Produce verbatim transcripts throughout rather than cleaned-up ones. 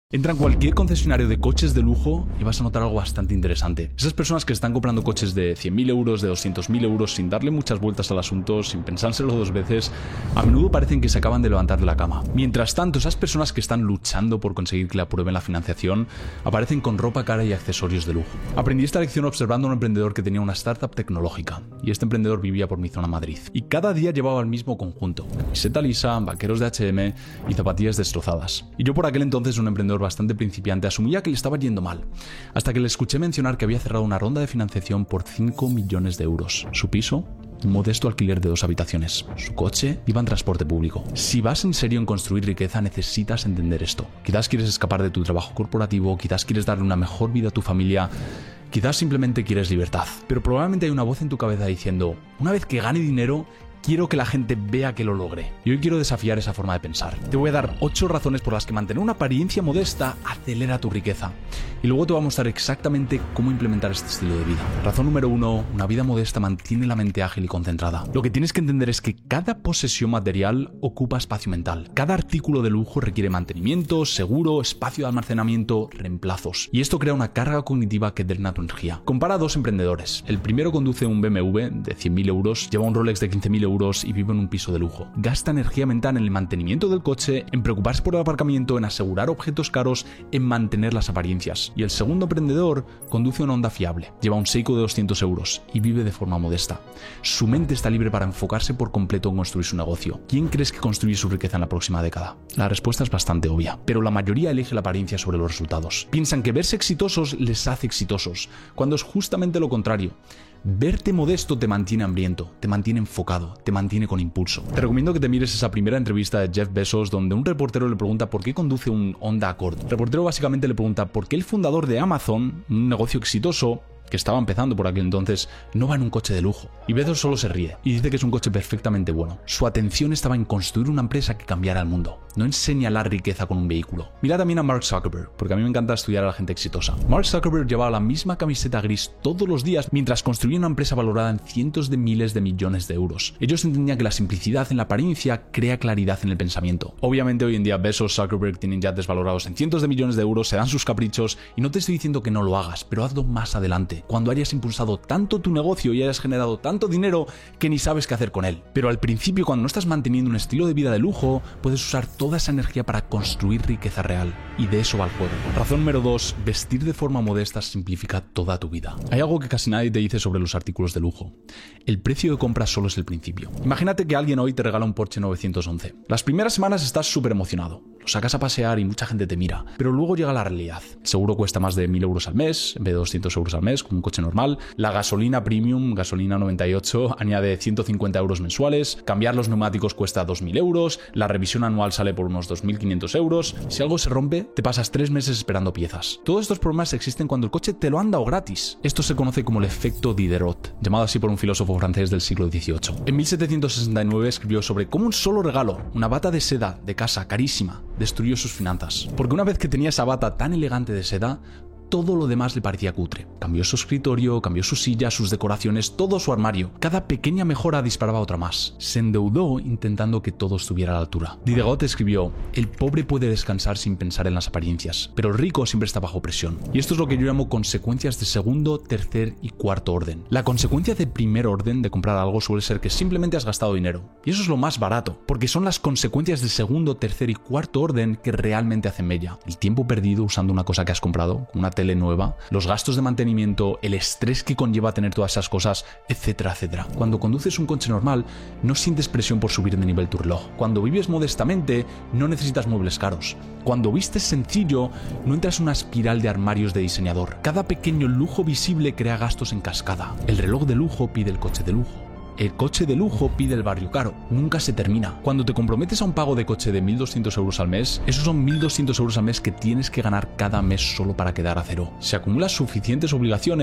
Entra en cualquier concesionario de coches de lujo y vas a notar algo bastante interesante. Esas personas que están comprando coches de cien mil euros, de doscientos mil euros, sin darle muchas vueltas al asunto, sin pensárselo dos veces, a menudo parecen que se acaban de levantar de la cama. Mientras tanto, esas personas que están luchando por conseguir que le aprueben la financiación, aparecen con ropa cara y accesorios de lujo. Aprendí esta lección observando a un emprendedor que tenía una startup tecnológica, y este emprendedor vivía por mi zona Madrid. Y cada día llevaba el mismo conjunto: camiseta lisa, vaqueros de H y eme y zapatillas destrozadas. Y yo por aquel entonces, un emprendedor bastante principiante, asumía que le estaba yendo mal, hasta que le escuché mencionar que había cerrado una ronda de financiación por cinco millones de euros. Su piso, un modesto alquiler de dos habitaciones. Su coche iba en transporte público. Si vas en serio en construir riqueza, necesitas entender esto. Quizás quieres escapar de tu trabajo corporativo, quizás quieres darle una mejor vida a tu familia, quizás simplemente quieres libertad. Pero probablemente hay una voz en tu cabeza diciendo: una vez que gane dinero, quiero que la gente vea que lo logré. Y hoy quiero desafiar esa forma de pensar. Te voy a dar ocho razones por las que mantener una apariencia modesta acelera tu riqueza. Y luego te voy a mostrar exactamente cómo implementar este estilo de vida. Razón número uno: una vida modesta mantiene la mente ágil y concentrada. Lo que tienes que entender es que cada posesión material ocupa espacio mental. Cada artículo de lujo requiere mantenimiento, seguro, espacio de almacenamiento, reemplazos. Y esto crea una carga cognitiva que drena tu energía. Compara a dos emprendedores. El primero conduce un be eme ve de cien mil euros, lleva un Rolex de quince mil euros y vive en un piso de lujo. Gasta energía mental en el mantenimiento del coche, en preocuparse por el aparcamiento, en asegurar objetos caros, en mantener las apariencias. Y el segundo emprendedor conduce una Honda fiable, lleva un Seiko de doscientos euros y vive de forma modesta. Su mente está libre para enfocarse por completo en construir su negocio. ¿Quién crees que construye su riqueza en la próxima década? La respuesta es bastante obvia, pero la mayoría elige la apariencia sobre los resultados. Piensan que verse exitosos les hace exitosos, cuando es justamente lo contrario. Verte modesto te mantiene hambriento, te mantiene enfocado, te mantiene con impulso. Te recomiendo que te mires esa primera entrevista de Jeff Bezos, donde un reportero le pregunta por qué conduce un Honda Accord. El reportero básicamente le pregunta por qué el fundador de Amazon, un negocio exitoso que estaba empezando por aquel entonces, no va en un coche de lujo. Y Bezos solo se ríe y dice que es un coche perfectamente bueno. Su atención estaba en construir una empresa que cambiara el mundo, no en señalar riqueza con un vehículo. Mira también a Mark Zuckerberg, porque a mí me encanta estudiar a la gente exitosa. Mark Zuckerberg llevaba la misma camiseta gris todos los días mientras construía una empresa valorada en cientos de miles de millones de euros. Ellos entendían que la simplicidad en la apariencia crea claridad en el pensamiento. Obviamente hoy en día Bezos, Zuckerberg tienen yates valorados en cientos de millones de euros, se dan sus caprichos, y no te estoy diciendo que no lo hagas, pero hazlo más adelante, cuando hayas impulsado tanto tu negocio y hayas generado tanto dinero que ni sabes qué hacer con él. Pero al principio, cuando no estás manteniendo un estilo de vida de lujo, puedes usar toda esa energía para construir riqueza real. Y de eso va el juego. Razón número dos: vestir de forma modesta simplifica toda tu vida. Hay algo que casi nadie te dice sobre los artículos de lujo. El precio de compra solo es el principio. Imagínate que alguien hoy te regala un Porsche novecientos once. Las primeras semanas estás súper emocionado. Lo sacas a pasear y mucha gente te mira. Pero luego llega la realidad. El seguro cuesta más de mil euros al mes, en vez de doscientos euros al mes, como un coche normal. La gasolina premium, gasolina noventa y ocho, añade ciento cincuenta euros mensuales. Cambiar los neumáticos cuesta dos mil euros. La revisión anual sale por unos dos mil quinientos euros. Si algo se rompe, te pasas tres meses esperando piezas. Todos estos problemas existen cuando el coche te lo han dado gratis. Esto se conoce como el efecto Diderot, llamado así por un filósofo francés del siglo dieciocho. En mil setecientos sesenta y nueve escribió sobre cómo un solo regalo, una bata de seda de casa carísima, destruyó sus finanzas. Porque una vez que tenía esa bata tan elegante de seda, todo lo demás le parecía cutre. Cambió su escritorio, cambió su silla, sus decoraciones, todo su armario. Cada pequeña mejora disparaba otra más. Se endeudó intentando que todo estuviera a la altura. Diderot escribió: el pobre puede descansar sin pensar en las apariencias, pero el rico siempre está bajo presión. Y esto es lo que yo llamo consecuencias de segundo, tercer y cuarto orden. La consecuencia de primer orden de comprar algo suele ser que simplemente has gastado dinero. Y eso es lo más barato, porque son las consecuencias de segundo, tercer y cuarto orden que realmente hacen mella. El tiempo perdido usando una cosa que has comprado, una tele nueva, los gastos de mantenimiento, el estrés que conlleva tener todas esas cosas, etcétera, etcétera. Cuando conduces un coche normal, no sientes presión por subir de nivel tu reloj. Cuando vives modestamente, no necesitas muebles caros. Cuando vistes sencillo, no entras en una espiral de armarios de diseñador. Cada pequeño lujo visible crea gastos en cascada. El reloj de lujo pide el coche de lujo. El coche de lujo pide el barrio caro. Nunca se termina. Cuando te comprometes a un pago de coche de mil doscientos euros al mes, esos son mil doscientos euros al mes que tienes que ganar cada mes solo para quedar a cero. Si acumulas suficientes obligaciones,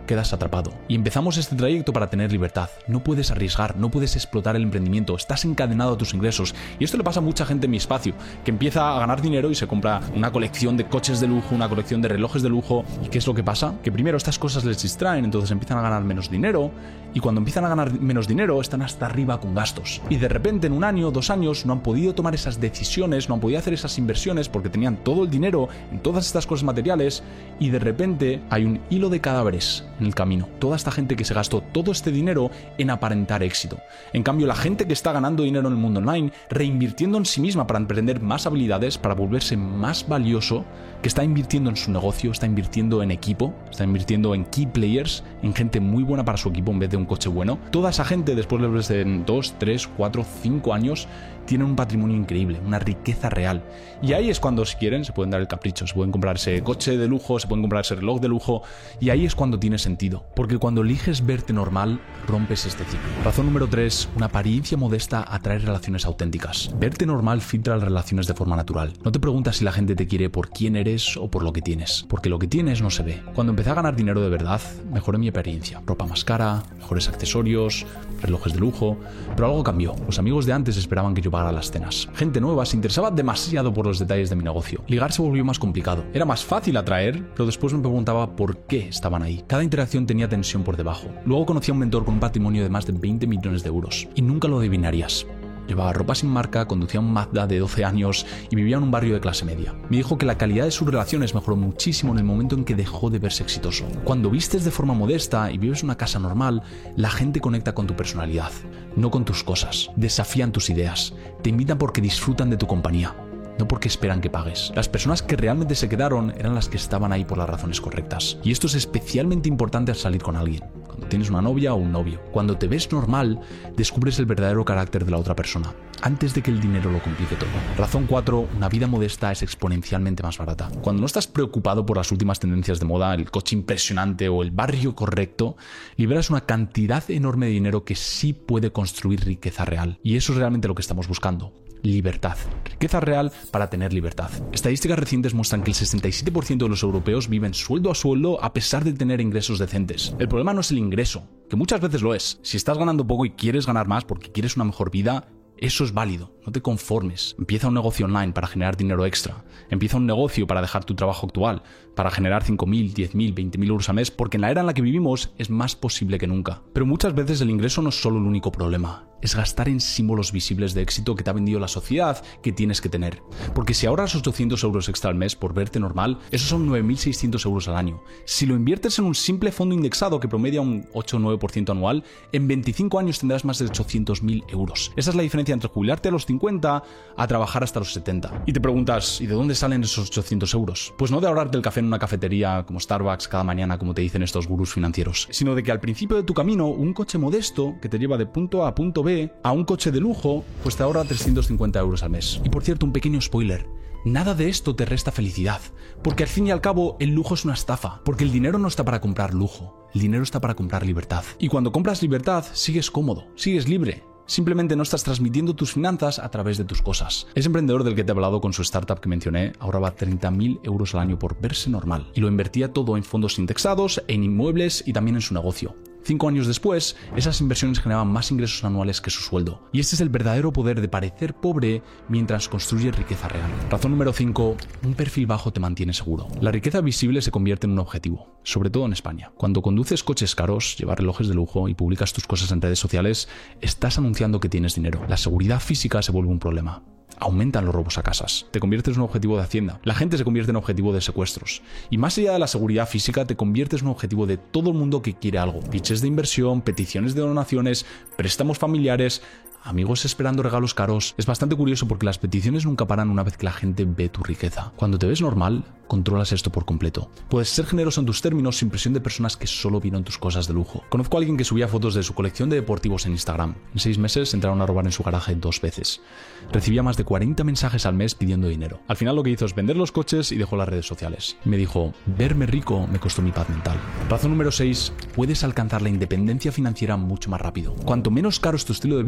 quedas atrapado. Y empezamos este trayecto para tener libertad. No puedes arriesgar, no puedes explotar el emprendimiento, estás encadenado a tus ingresos. Y esto le pasa a mucha gente en mi espacio, que empieza a ganar dinero y se compra una colección de coches de lujo, una colección de relojes de lujo. ¿Y qué es lo que pasa? Que primero estas cosas les distraen, entonces empiezan a ganar menos dinero, y cuando empiezan a ganar menos dinero están hasta arriba con gastos. Y de repente en un año, dos años, no han podido tomar esas decisiones, no han podido hacer esas inversiones porque tenían todo el dinero en todas estas cosas materiales, y de repente hay un hilo de cadáveres en el camino. Toda esta gente que se gastó todo este dinero en aparentar éxito. En cambio, la gente que está ganando dinero en el mundo online, reinvirtiendo en sí misma para aprender más habilidades, para volverse más valioso, que está invirtiendo en su negocio, está invirtiendo en equipo, está invirtiendo en key players, en gente muy buena para su equipo en vez de un coche bueno. Toda esa gente, después de dos, tres, cuatro, cinco años, tienen un patrimonio increíble, una riqueza real. Y ahí es cuando, si quieren, se pueden dar el capricho, se pueden comprar ese coche de lujo, se pueden comprar ese reloj de lujo, y ahí es cuando tiene sentido. Porque cuando eliges verte normal, rompes este ciclo. Razón número tres, una apariencia modesta atrae relaciones auténticas. Verte normal filtra las relaciones de forma natural. No te preguntas si la gente te quiere por quién eres o por lo que tienes, porque lo que tienes no se ve. Cuando empecé a ganar dinero de verdad, mejoré mi apariencia. Ropa más cara, mejores accesorios, relojes de lujo, pero algo cambió. Los amigos de antes esperaban que yo pagara las cenas. Gente nueva se interesaba demasiado por los detalles de mi negocio. Ligar se volvió más complicado. Era más fácil atraer, pero después me preguntaba por qué estaban ahí. Cada interacción tenía tensión por debajo. Luego conocí a un mentor con un patrimonio de más de veinte millones de euros. Y nunca lo adivinarías. Llevaba ropa sin marca, conducía un Mazda de doce años y vivía en un barrio de clase media. Me dijo que la calidad de sus relaciones mejoró muchísimo en el momento en que dejó de verse exitoso. Cuando vistes de forma modesta y vives en una casa normal, la gente conecta con tu personalidad, no con tus cosas. Desafían tus ideas, te invitan porque disfrutan de tu compañía, no porque esperan que pagues. Las personas que realmente se quedaron eran las que estaban ahí por las razones correctas. Y esto es especialmente importante al salir con alguien. Cuando tienes una novia o un novio. Cuando te ves normal, descubres el verdadero carácter de la otra persona, antes de que el dinero lo complique todo. Razón cuatro. Una vida modesta es exponencialmente más barata. Cuando no estás preocupado por las últimas tendencias de moda, el coche impresionante o el barrio correcto, liberas una cantidad enorme de dinero que sí puede construir riqueza real. Y eso es realmente lo que estamos buscando. Libertad. Riqueza real para tener libertad. Estadísticas recientes muestran que el sesenta y siete por ciento de los europeos viven sueldo a sueldo a pesar de tener ingresos decentes. El problema no es el ingreso, que muchas veces lo es. Si estás ganando poco y quieres ganar más porque quieres una mejor vida, eso es válido, no te conformes. Empieza un negocio online para generar dinero extra. Empieza un negocio para dejar tu trabajo actual, para generar cinco mil, diez mil, veinte mil euros al mes, porque en la era en la que vivimos es más posible que nunca. Pero muchas veces el ingreso no es solo el único problema. Es gastar en símbolos visibles de éxito que te ha vendido la sociedad que tienes que tener. Porque si ahorras ochocientos euros extra al mes por verte normal, esos son nueve mil seiscientos euros al año. Si lo inviertes en un simple fondo indexado que promedia un ocho o nueve por ciento anual, en veinticinco años tendrás más de ochocientos mil euros. Esa es la diferencia entre jubilarte a los cincuenta a trabajar hasta los setenta. Y te preguntas, ¿y de dónde salen esos ochocientos euros? Pues no de ahorrarte el café en una cafetería como Starbucks cada mañana, como te dicen estos gurús financieros, sino de que al principio de tu camino, un coche modesto que te lleva de punto A a punto B a un coche de lujo, pues te ahorra trescientos cincuenta euros al mes. Y por cierto, un pequeño spoiler. Nada de esto te resta felicidad, porque al fin y al cabo el lujo es una estafa, porque el dinero no está para comprar lujo, el dinero está para comprar libertad. Y cuando compras libertad, sigues cómodo, sigues libre. Simplemente no estás transmitiendo tus finanzas a través de tus cosas. Ese emprendedor del que te he hablado con su startup que mencioné ahorraba treinta mil euros al año por verse normal y lo invertía todo en fondos indexados, en inmuebles y también en su negocio. Cinco años después, esas inversiones generaban más ingresos anuales que su sueldo. Y este es el verdadero poder de parecer pobre mientras construye riqueza real. Razón número cinco. Un perfil bajo te mantiene seguro. La riqueza visible se convierte en un objetivo, sobre todo en España. Cuando conduces coches caros, llevas relojes de lujo y publicas tus cosas en redes sociales, estás anunciando que tienes dinero. La seguridad física se vuelve un problema. Aumentan los robos a casas. Te conviertes en un objetivo de Hacienda. La gente se convierte en objetivo de secuestros. Y más allá de la seguridad física, te conviertes en un objetivo de todo el mundo que quiere algo. Pitches de inversión, peticiones de donaciones, préstamos familiares, amigos esperando regalos caros. Es bastante curioso porque las peticiones nunca paran una vez que la gente ve tu riqueza. Cuando te ves normal, controlas esto por completo. Puedes ser generoso en tus términos sin presión de personas que solo vieron tus cosas de lujo. Conozco a alguien que subía fotos de su colección de deportivos en Instagram. En seis meses entraron a robar en su garaje dos veces. Recibía más de cuarenta mensajes al mes pidiendo dinero. Al final lo que hizo es vender los coches y dejó las redes sociales. Me dijo, verme rico me costó mi paz mental. Razón número seis. Puedes alcanzar la independencia financiera mucho más rápido. Cuanto menos caro es tu estilo de vida,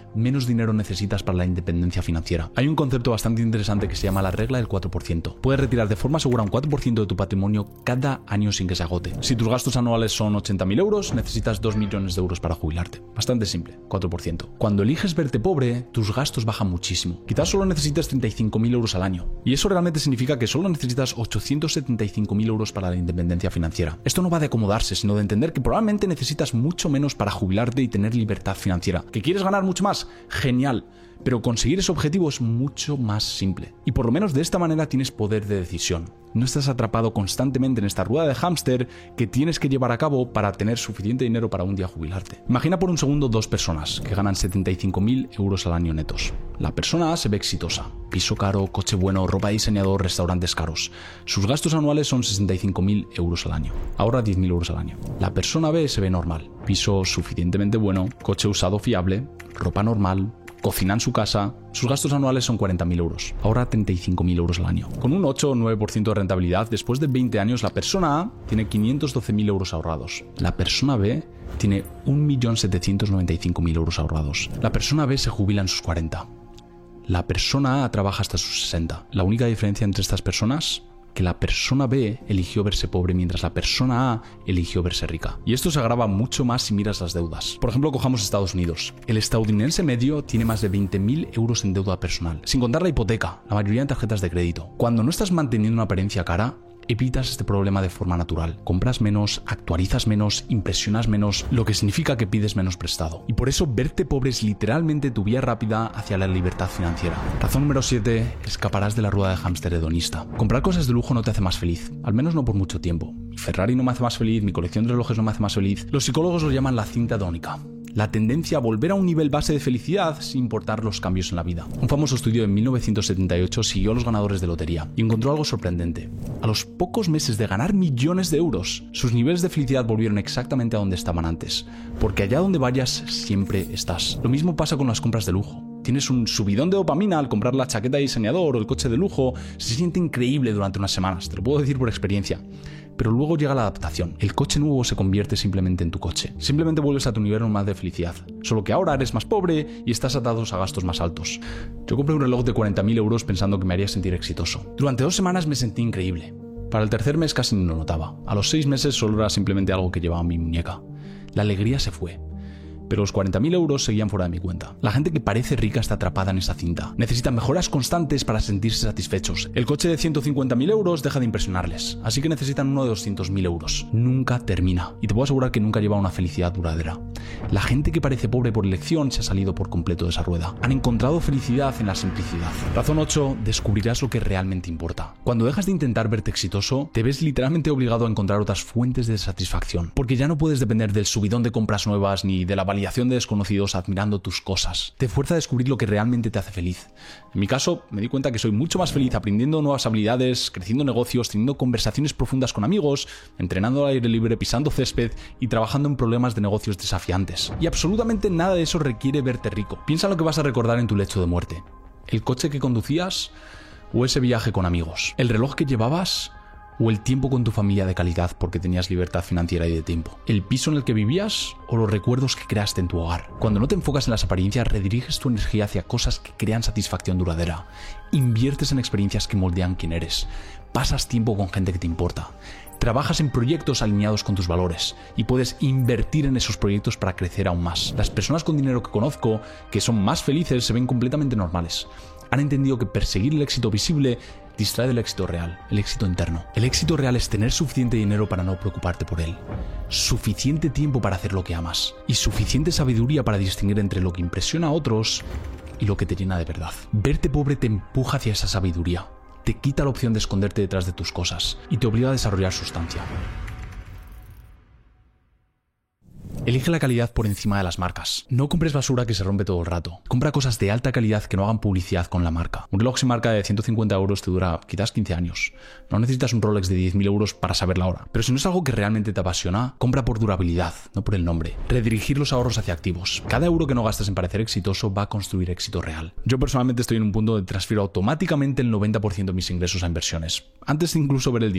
menos dinero necesitas para la independencia financiera. Hay un concepto bastante interesante que se llama la regla del cuatro por ciento. Puedes retirar de forma segura un cuatro por ciento de tu patrimonio cada año sin que se agote. Si tus gastos anuales son ochenta mil euros, necesitas dos millones de euros para jubilarte. Bastante simple, cuatro por ciento. Cuando eliges verte pobre, tus gastos bajan muchísimo. Quizás solo necesites treinta y cinco mil euros al año. Y eso realmente significa que solo necesitas ochocientos setenta y cinco mil euros para la independencia financiera. Esto no va de acomodarse, sino de entender que probablemente necesitas mucho menos para jubilarte y tener libertad financiera. ¿Que quieres ganar mucho más? Genial. Pero conseguir ese objetivo es mucho más simple. Y por lo menos de esta manera tienes poder de decisión. No estás atrapado constantemente en esta rueda de hámster que tienes que llevar a cabo para tener suficiente dinero para un día jubilarte. Imagina por un segundo dos personas que ganan setenta y cinco mil euros al año netos. La persona A se ve exitosa. Piso caro, coche bueno, ropa de diseñador, restaurantes caros. Sus gastos anuales son sesenta y cinco mil euros al año. Ahorra diez mil euros al año. La persona B se ve normal. Piso suficientemente bueno, coche usado fiable, ropa normal, cocina en su casa. Sus gastos anuales son cuarenta mil euros. Ahorra treinta y cinco mil euros al año. Con un ocho o nueve por ciento de rentabilidad, después de veinte años, la persona A tiene quinientos doce mil euros ahorrados. La persona B tiene un millón setecientos noventa y cinco mil euros ahorrados. La persona B se jubila en sus cuarenta. La persona A trabaja hasta sus sesenta. La única diferencia entre estas personas, que la persona B eligió verse pobre mientras la persona A eligió verse rica. Y esto se agrava mucho más si miras las deudas. Por ejemplo, cojamos Estados Unidos. El estadounidense medio tiene más de veinte mil euros en deuda personal, sin contar la hipoteca, la mayoría en tarjetas de crédito. Cuando no estás manteniendo una apariencia cara, evitas este problema de forma natural. Compras menos, actualizas menos, impresionas menos, lo que significa que pides menos prestado. Y por eso verte pobre es literalmente tu vía rápida hacia la libertad financiera. Razón número siete. Escaparás de la rueda de hámster hedonista. Comprar cosas de lujo no te hace más feliz, al menos no por mucho tiempo. Mi Ferrari no me hace más feliz, mi colección de relojes no me hace más feliz. Los psicólogos lo llaman la cinta hedónica. La tendencia a volver a un nivel base de felicidad sin importar los cambios en la vida. Un famoso estudio en mil novecientos setenta y ocho siguió a los ganadores de lotería y encontró algo sorprendente. A los pocos meses de ganar millones de euros, sus niveles de felicidad volvieron exactamente a donde estaban antes, porque allá donde vayas siempre estás. Lo mismo pasa con las compras de lujo. Tienes un subidón de dopamina al comprar la chaqueta de diseñador o el coche de lujo, se siente increíble durante unas semanas, te lo puedo decir por experiencia. Pero luego llega la adaptación. El coche nuevo se convierte simplemente en tu coche. Simplemente vuelves a tu nivel normal de felicidad. Solo que ahora eres más pobre y estás atado a gastos más altos. Yo compré un reloj de cuarenta mil euros pensando que me haría sentir exitoso. Durante dos semanas me sentí increíble. Para el tercer mes casi ni lo notaba. A los seis meses solo era simplemente algo que llevaba en mi muñeca. La alegría se fue. Pero los cuarenta mil euros seguían fuera de mi cuenta. La gente que parece rica está atrapada en esa cinta. Necesitan mejoras constantes para sentirse satisfechos. El coche de ciento cincuenta mil euros deja de impresionarles, así que necesitan uno de doscientos mil euros. Nunca termina. Y te puedo asegurar que nunca lleva una felicidad duradera. La gente que parece pobre por elección se ha salido por completo de esa rueda. Han encontrado felicidad en la simplicidad. Razón ocho. Descubrirás lo que realmente importa. Cuando dejas de intentar verte exitoso, te ves literalmente obligado a encontrar otras fuentes de satisfacción. Porque ya no puedes depender del subidón de compras nuevas ni de la validación de desconocidos admirando tus cosas. Te fuerza a descubrir lo que realmente te hace feliz. En mi caso, me di cuenta que soy mucho más feliz aprendiendo nuevas habilidades, creciendo negocios, teniendo conversaciones profundas con amigos, entrenando al aire libre, pisando césped y trabajando en problemas de negocios desafiantes. Y absolutamente nada de eso requiere verte rico. Piensa en lo que vas a recordar en tu lecho de muerte. ¿El coche que conducías o ese viaje con amigos? ¿El reloj que llevabas o el tiempo con tu familia de calidad porque tenías libertad financiera y de tiempo? ¿El piso en el que vivías o los recuerdos que creaste en tu hogar? Cuando no te enfocas en las apariencias, rediriges tu energía hacia cosas que crean satisfacción duradera. Inviertes en experiencias que moldean quién eres. Pasas tiempo con gente que te importa. Trabajas en proyectos alineados con tus valores y puedes invertir en esos proyectos para crecer aún más. Las personas con dinero que conozco, que son más felices, se ven completamente normales. Han entendido que perseguir el éxito visible distrae del éxito real, el éxito interno. El éxito real es tener suficiente dinero para no preocuparte por él, suficiente tiempo para hacer lo que amas y suficiente sabiduría para distinguir entre lo que impresiona a otros y lo que te llena de verdad. Verte pobre te empuja hacia esa sabiduría, te quita la opción de esconderte detrás de tus cosas y te obliga a desarrollar sustancia. Elige la calidad por encima de las marcas. No compres basura que se rompe todo el rato. Compra cosas de alta calidad que no hagan publicidad con la marca. Un reloj sin marca de ciento cincuenta euros te dura quizás quince años. No necesitas un Rolex de diez mil euros para saber la hora. Pero si no es algo que realmente te apasiona, compra por durabilidad, no por el nombre. Redirigir los ahorros hacia activos. Cada euro que no gastes en parecer exitoso va a construir éxito real. Yo personalmente estoy en un punto donde transfiero automáticamente el noventa por ciento de mis ingresos a inversiones, antes de incluso ver el dinero.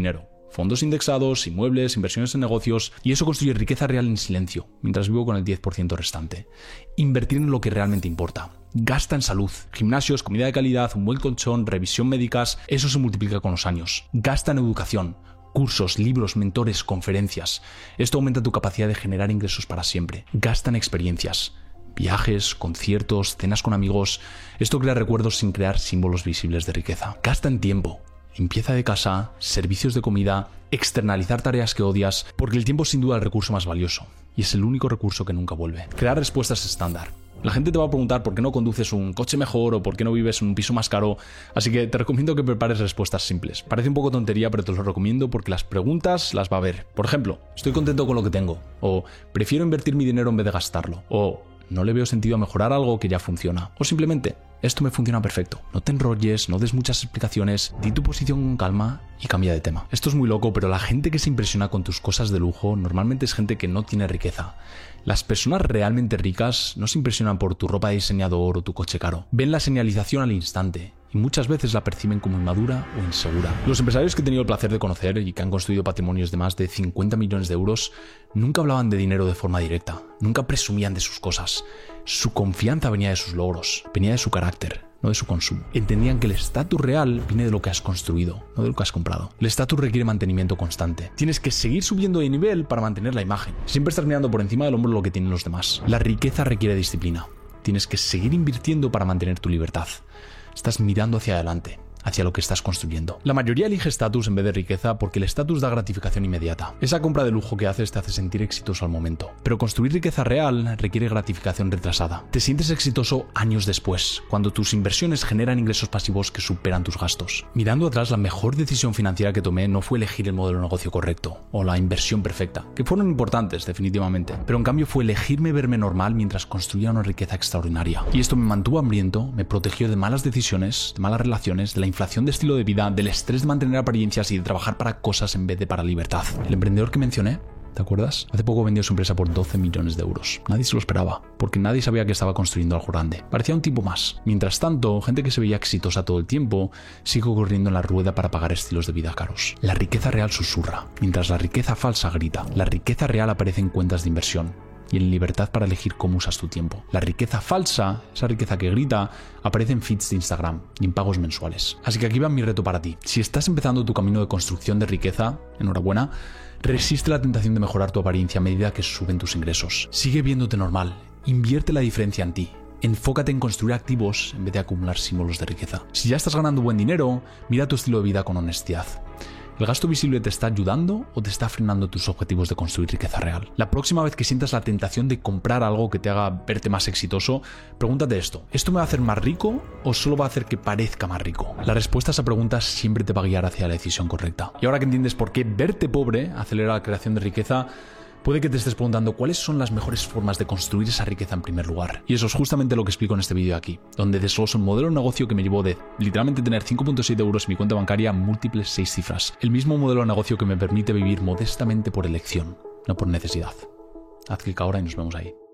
Fondos indexados, inmuebles, inversiones en negocios, y eso construye riqueza real en silencio, mientras vivo con el diez por ciento restante. Invertir en lo que realmente importa. Gasta en salud, gimnasios, comida de calidad, un buen colchón, revisión médicas, eso se multiplica con los años. Gasta en educación, cursos, libros, mentores, conferencias. Esto aumenta tu capacidad de generar ingresos para siempre. Gasta en experiencias. Viajes, conciertos, cenas con amigos. Esto crea recuerdos sin crear símbolos visibles de riqueza. Gasta en tiempo. Limpieza de casa, servicios de comida, externalizar tareas que odias, porque el tiempo es sin duda el recurso más valioso, y es el único recurso que nunca vuelve. Crear respuestas estándar. La gente te va a preguntar por qué no conduces un coche mejor o por qué no vives en un piso más caro, así que te recomiendo que prepares respuestas simples. Parece un poco tontería, pero te lo recomiendo porque las preguntas las va a ver. Por ejemplo, ¿estoy contento con lo que tengo? O ¿prefiero invertir mi dinero en vez de gastarlo? O ¿no le veo sentido a mejorar algo que ya funciona? O simplemente, esto me funciona perfecto. No te enrolles, no des muchas explicaciones, di tu posición con calma y cambia de tema. Esto es muy loco, pero la gente que se impresiona con tus cosas de lujo normalmente es gente que no tiene riqueza. Las personas realmente ricas no se impresionan por tu ropa de diseñador o tu coche caro. Ven la señalización al instante y muchas veces la perciben como inmadura o insegura. Los empresarios que he tenido el placer de conocer y que han construido patrimonios de más de cincuenta millones de euros nunca hablaban de dinero de forma directa, nunca presumían de sus cosas. Su confianza venía de sus logros, venía de su carácter, no de su consumo. Entendían que el estatus real viene de lo que has construido, no de lo que has comprado. El estatus requiere mantenimiento constante. Tienes que seguir subiendo de nivel para mantener la imagen. Siempre estás mirando por encima del hombro lo que tienen los demás. La riqueza requiere disciplina. Tienes que seguir invirtiendo para mantener tu libertad. Estás mirando hacia adelante, hacia lo que estás construyendo. La mayoría elige estatus en vez de riqueza porque el estatus da gratificación inmediata. Esa compra de lujo que haces te hace sentir exitoso al momento. Pero construir riqueza real requiere gratificación retrasada. Te sientes exitoso años después, cuando tus inversiones generan ingresos pasivos que superan tus gastos. Mirando atrás, la mejor decisión financiera que tomé no fue elegir el modelo de negocio correcto o la inversión perfecta, que fueron importantes definitivamente, pero en cambio fue elegirme verme normal mientras construía una riqueza extraordinaria. Y esto me mantuvo hambriento, me protegió de malas decisiones, de malas relaciones, de la inflación de estilo de vida, del estrés de mantener apariencias y de trabajar para cosas en vez de para libertad. El emprendedor que mencioné, ¿te acuerdas? Hace poco vendió su empresa por doce millones de euros. Nadie se lo esperaba, porque nadie sabía que estaba construyendo algo grande. Parecía un tipo más. Mientras tanto, gente que se veía exitosa todo el tiempo sigue corriendo en la rueda para pagar estilos de vida caros. La riqueza real susurra, mientras la riqueza falsa grita. La riqueza real aparece en cuentas de inversión y en libertad para elegir cómo usas tu tiempo. La riqueza falsa, esa riqueza que grita, aparece en feeds de Instagram y en pagos mensuales. Así que aquí va mi reto para ti. Si estás empezando tu camino de construcción de riqueza, enhorabuena, resiste la tentación de mejorar tu apariencia a medida que suben tus ingresos. Sigue viéndote normal, invierte la diferencia en ti. Enfócate en construir activos en vez de acumular símbolos de riqueza. Si ya estás ganando buen dinero, mira tu estilo de vida con honestidad. ¿El gasto visible te está ayudando o te está frenando tus objetivos de construir riqueza real? La próxima vez que sientas la tentación de comprar algo que te haga verte más exitoso, pregúntate esto: ¿esto me va a hacer más rico o solo va a hacer que parezca más rico? La respuesta a esa pregunta siempre te va a guiar hacia la decisión correcta. Y ahora que entiendes por qué verte pobre acelera la creación de riqueza, puede que te estés preguntando cuáles son las mejores formas de construir esa riqueza en primer lugar. Y eso es justamente lo que explico en este vídeo de aquí, donde desgloso un modelo de negocio que me llevó de literalmente tener cinco punto siete euros en mi cuenta bancaria a múltiples seis cifras. El mismo modelo de negocio que me permite vivir modestamente por elección, no por necesidad. Haz clic ahora y nos vemos ahí.